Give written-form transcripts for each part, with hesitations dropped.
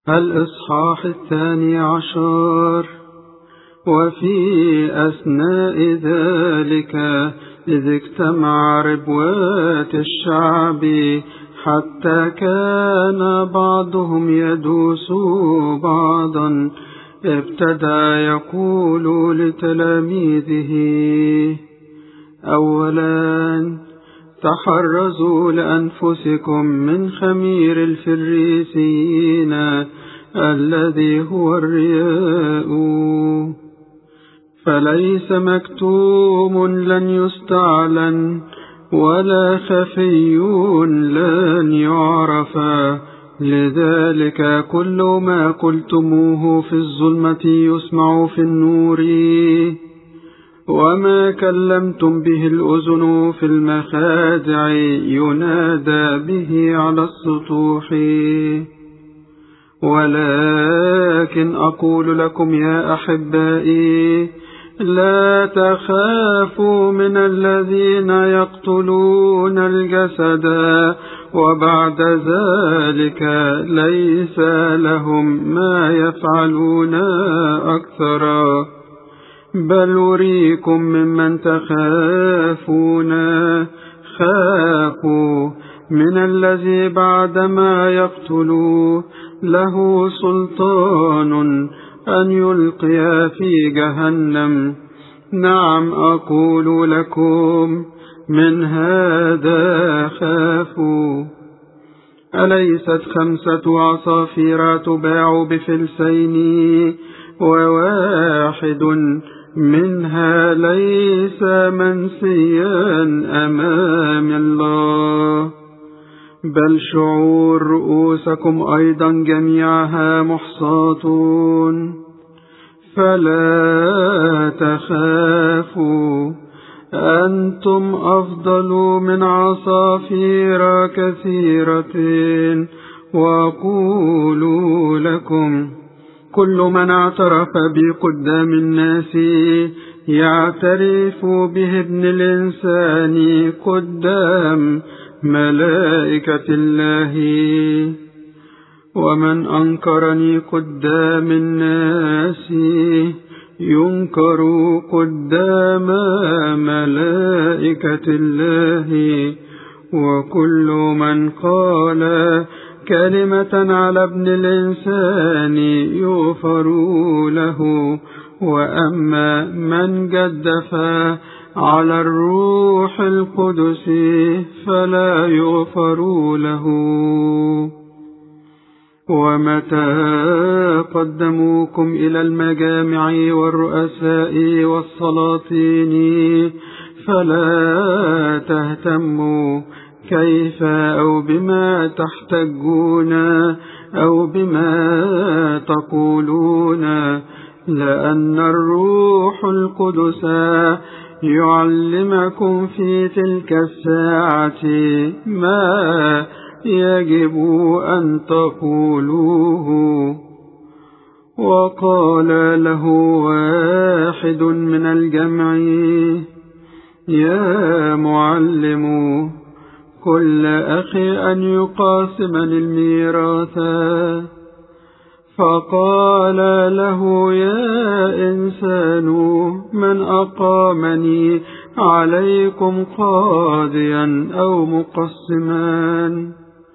الإصحاح 12. وفي أثناء ذلك إذ اجتمع ربوات الشعب حتى كان بعضهم يدوس بعضا، ابتدأ يقول لتلاميذه: أولا تحرزوا لأنفسكم من خمير الفريسيين الذي هو الرياء، فليس مكتوم لن يستعلن ولا خفي لن يعرف. لذلك كل ما قلتموه في الظلمة يسمع في النور، وما كلمتم به الأذن في المخادع ينادى به على السطوح. ولكن أقول لكم يا أحبائي، لا تخافوا من الذين يقتلون الجسد وبعد ذلك ليس لهم ما يفعلون أكثر، بل أريكم ممن تخافون. خافوا من الذي بعدما يقتل له سلطان أن يلقي في جهنم. نعم أقول لكم من هذا خافوا. أليست 5 عصافير تباع بفلسين، وواحد منها ليس منسيا أمام الله؟ بل شعور رؤوسكم أيضا جميعها محصاة. فلا تخافوا، أنتم أفضل من عصافير كثيرة. وأقول لكم، كل من اعترف بي قدام الناس يعترف به ابن الإنسان قدام ملائكة الله. ومن أنكرني قدام الناس ينكر قدام ملائكة الله. وكل من قال كلمة على ابن الإنسان يغفر له، وأما من جدف على الروح القدس فلا يغفر له. ومتى قدموكم إلى المجامع والرؤساء والسلاطين فلا تهتموا كيف أو بما تحتجون أو بما تقولون، لأن الروح القدس يعلمكم في تلك الساعة ما يجب أن تقولوه. وقال له واحد من الجمع: يا معلم، كل أخي أن يقاسمني الميراث. فقال له: يا إنسان، من أقامني عليكم قاضيا أو مقسما؟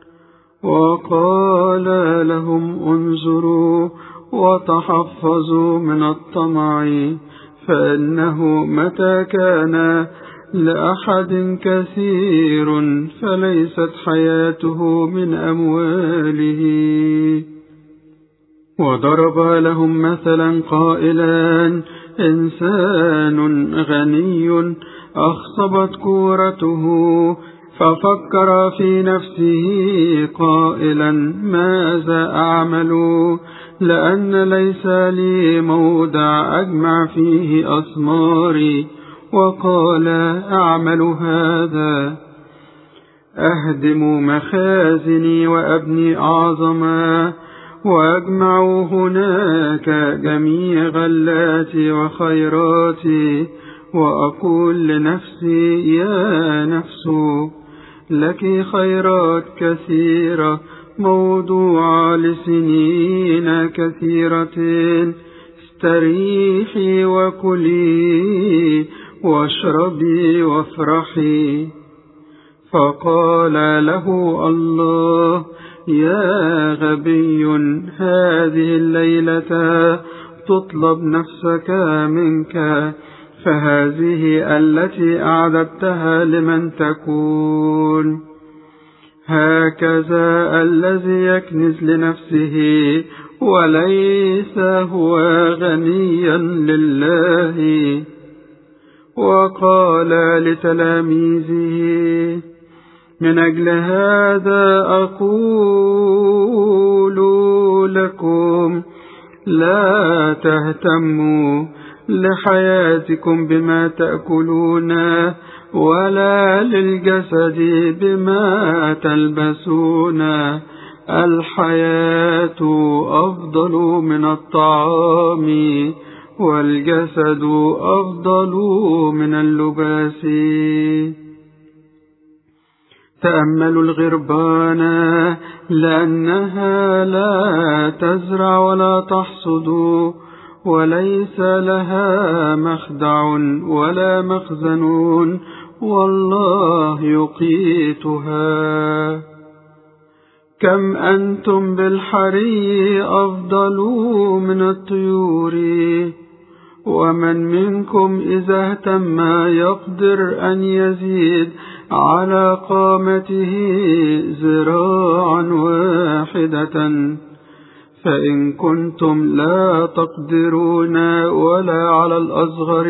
وقال لهم: انظروا وتحفظوا من الطمع، فإنه متى كان لأحد كثير فليست حياته من أمواله. وضرب لهم مثلا قائلا: إنسان غني أخصبت كورته، ففكر في نفسه قائلا: ماذا أعمل؟ لأن ليس لي موضع أجمع فيه أثماري. وقال: أعمل هذا: أهدم مخازني وأبني أعظما، وأجمع هناك جميع غلاتي وخيراتي، وأقول لنفسي: يا نفس، لك خيرات كثيرة موضوعة لسنين كثيرة، استريحي وكلي واشربي وافرحي. فقال له الله: يا غبي، هذه الليلة تطلب نفسك منك، فهذه التي أعددتها لمن تكون. هكذا الذي يكنز لنفسه وليس هو غنيا لله. وقال لتلاميذه: من أجل هذا أقول لكم، لا تهتموا لحياتكم بما تأكلون، ولا للجسد بما تلبسون. الحياة أفضل من الطعام، والجسد أفضل من اللباس. تأملوا الغربان، لأنها لا تزرع ولا تحصد، وليس لها مخدع ولا مخزن، والله يقيتها. كم أنتم بالحري أفضل من الطيور، ومن منكم إذا اهتم يقدر أن يزيد على قامته ذراعا واحدة. فإن كنتم لا تقدرون ولا على الأصغر،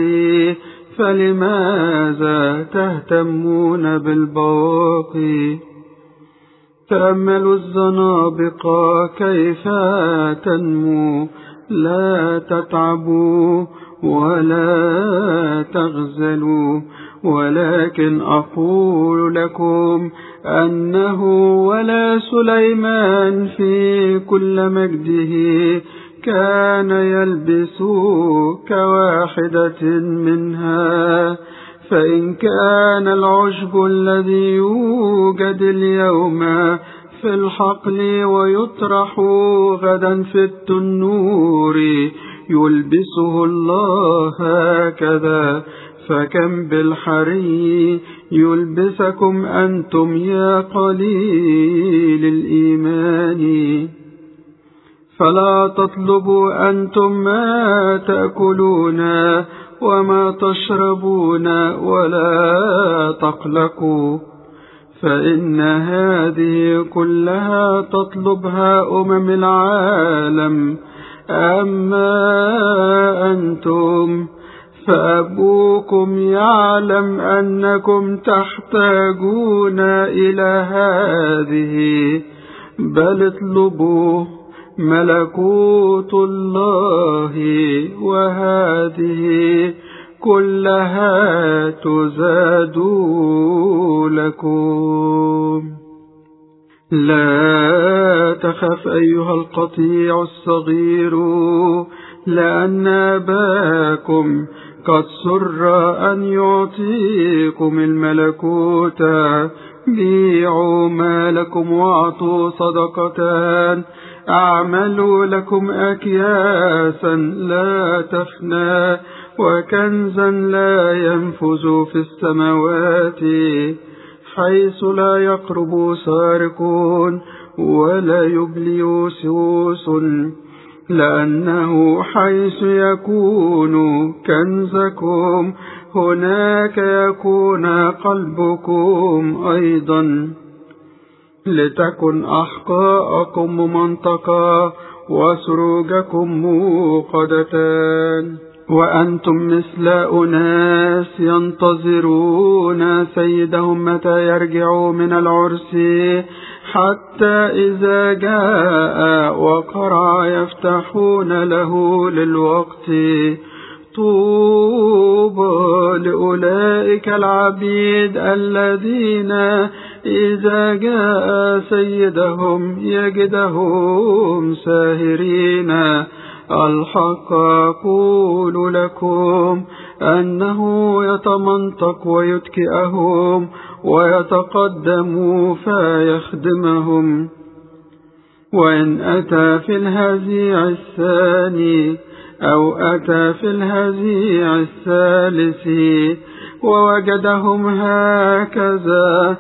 فلماذا تهتمون بالباقي؟ تأملوا الزنابق كيف تنمو، لا تتعبوا ولا تغزلوا، ولكن أقول لكم أنه ولا سليمان في كل مجده كان يلبس كواحدة منها. فإن كان العشب الذي يوجد اليوم في الحقل ويطرح غدا في التنور يلبسه الله هكذا، فكم بالحري يلبسكم أنتم يا قليل الإيمان. فلا تطلبوا أنتم ما تأكلون وما تشربون، ولا تقلقوا، فإن هذه كلها تطلبها العالم. أما أنتم فأبوكم يعلم أنكم تحتاجون إلى هذه، بل اطلبوا ملكوت الله، وهذه كلها تزاد لكم. لا تخف أيها القطيع الصغير، لأن أباكم قد سر أن يعطيكم الملكوت. بيعوا ما لكم واعطوا صدقة، أعملوا لكم أكياسا لا تفنى، وكنزا لا ينفذ في السماوات، حيث لا يقرب سارق ولا يبلي سوس. لأنه حيث يكون كنزكم هناك يكون قلبكم أيضا. لتكن أحقاءكم ممنطقة وسروجكم موقدتان، وأنتم مثل أناس ينتظرون سيدهم متى يرجعوا من العرس، حتى إذا جاء وقرع يفتحون له للوقت. طوبى لأولئك العبيد الذين إذا جاء سيدهم يجدهم ساهرين. الحق أقول لكم أنه يتمنطق ويتكئهم، ويتقدم فيخدمهم. وإن أتى في الهزيع الثاني أو أتى في الهزيع الثالث ووجدهم هكذا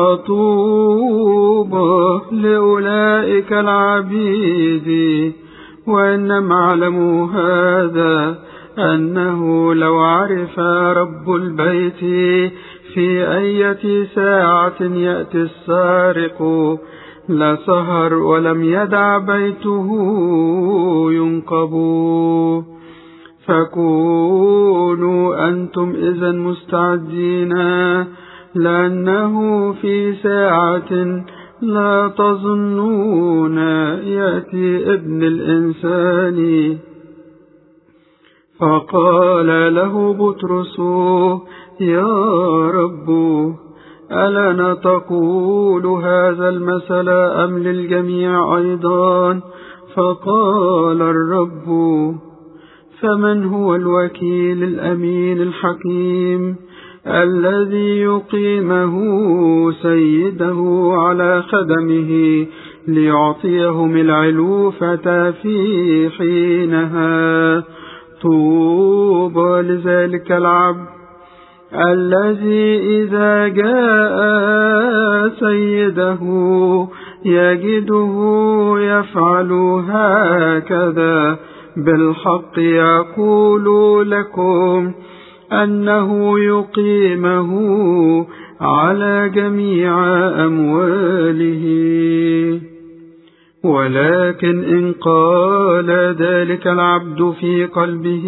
فطوبى لأولئك العبيد. وإنما اعلموا هذا أنه لو عرف رب البيت في أية ساعة يأتي السارق لسهر ولم يدع بيته ينقب. فكونوا أنتم إذن مستعدين، لأنه في ساعة لا تظنون يأتي ابن الإنسان. فقال له بطرس: يا رب، ألنا تقول هذا المثل أم للجميع أيضا؟ فقال الرب: فمن هو الوكيل الأمين الحكيم الذي يقيمه سيده على خدمه ليعطيهم العلوفة في حينها؟ طوبى لذلك العبد الذي إذا جاء سيده يجده يفعل هكذا. بالحق يقول لكم أنه يقيمه على جميع أمواله. ولكن إن قال ذلك العبد في قلبه: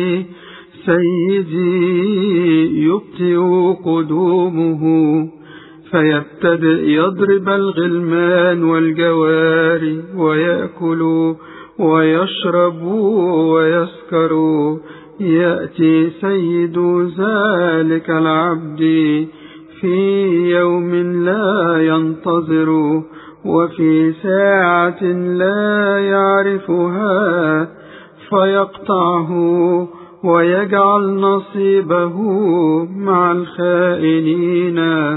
سيدي يبطئ قدومه، فيبتدئ يضرب الغلمان والجواري ويأكل ويشرب ويسكر، يأتي سيد ذلك العبد في يوم لا ينتظر وفي ساعة لا يعرفها، فيقطعه ويجعل نصيبه مع الخائنين.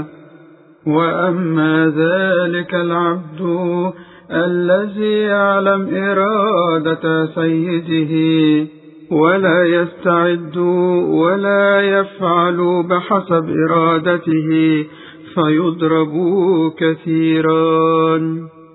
وأما ذلك العبد الذي يعلم إرادة سيده ولا يستعد ولا يفعل بحسب إرادته فيضرب كثيرا.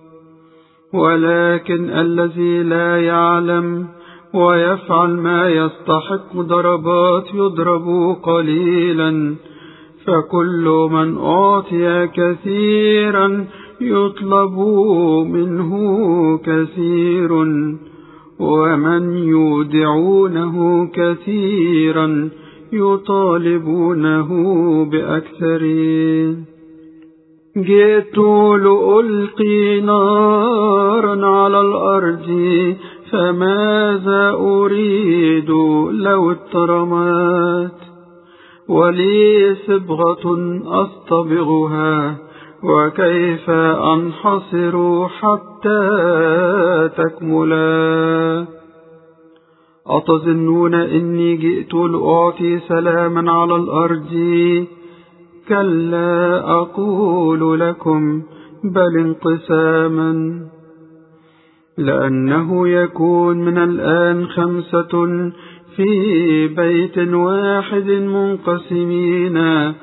ولكن الذي لا يعلم ويفعل ما يستحق ضربات يضرب قليلا. فكل من أعطي كثيرا يطلب منه كثير، ومن يودعونه كثيرا يطالبونه بأكثر. جئت لألقي نارا على الأرض، فماذا أريد لو اضطرمت؟ ولي صبغة أصطبغها، وكيف أنحصر حتى تكملا؟ أتظنون إني جئت لأعطي سلاما على الأرض؟ كلا، أقول لكم بل انقساما. لأنه يكون من الآن 5 في بيت واحد منقسمين،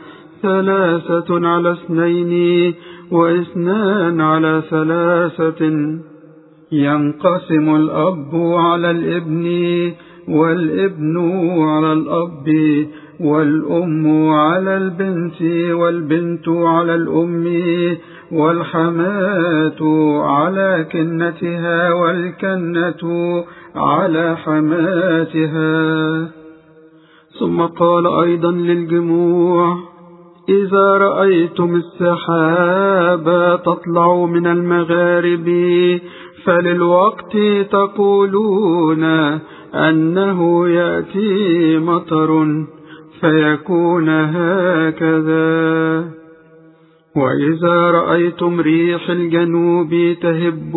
3 على 2 و2 على 3. ينقسم الأب على الابن والابن على الأب والأم على البنت والبنت على الأم والحماة على كنتها والكنة على حماتها. ثم قال أيضا للجموع: إذا رأيتم السحاب تطلع من المغارب فللوقت تقولون أنه يأتي مطر، فيكون هكذا. وإذا رأيتم ريح الجنوب تهب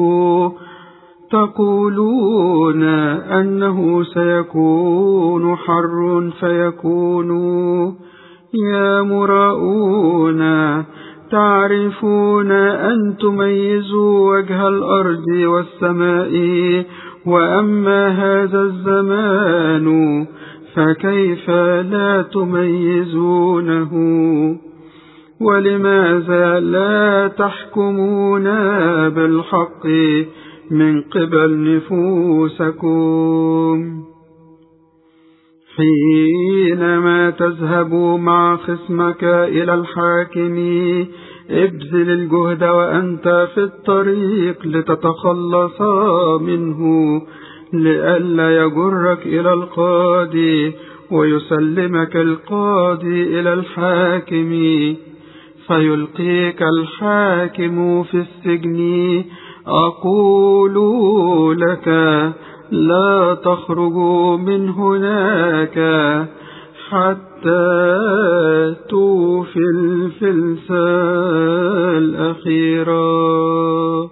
تقولون أنه سيكون حر، فيكون. يا مراؤون، تعرفون أن تميزوا وجه الأرض والسماء، وأما هذا الزمان فكيف لا تميزونه؟ ولماذا لا تحكمون بالحق من قبل نفوسكم؟ حينما تذهب مع خصمك إلى الحاكم ابذل الجهد وأنت في الطريق لتتخلص منه، لئلا يجرك إلى القاضي ويسلمك القاضي إلى الحاكم فيلقيك الحاكم في السجن. أقول لك لا تخرجوا من هناك حتى توفي الفلسة الأخيرة.